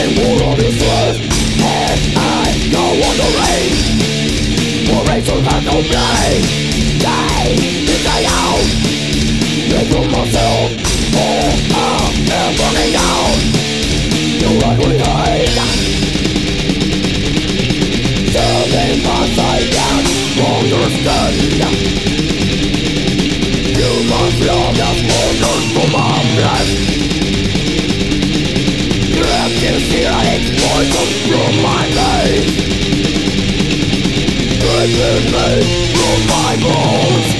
war of his truth, and I go wandering, for reason have no blame. Day in, day out, into myself, all I am burning out. You are really hate, serving as I can understand. Human blood has fallen from my flesh, directing tyrannic poison through my veins, dripping me through my bones.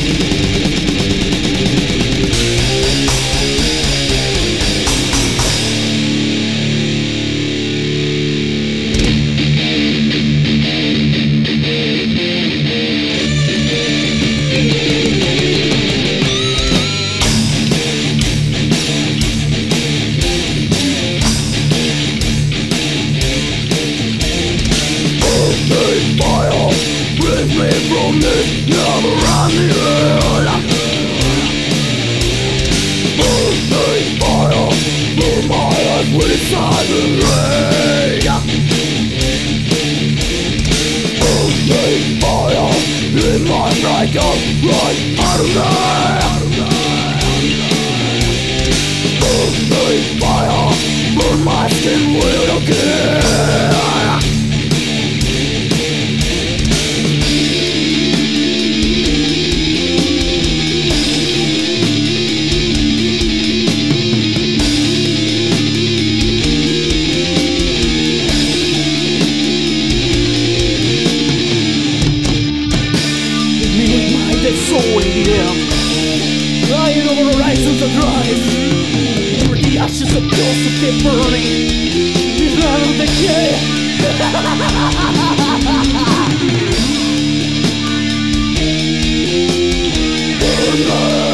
Fire, rid me from this never-ending hell. Burn me fire, burn my eyes with silent rain. Burn me fire, in my breakup right out of me. Burn me fire, burn my skin with a kill. Soul in the air, flying over horizons of drive, over the ashes of ghosts that keep burning, the blood of decay. Burn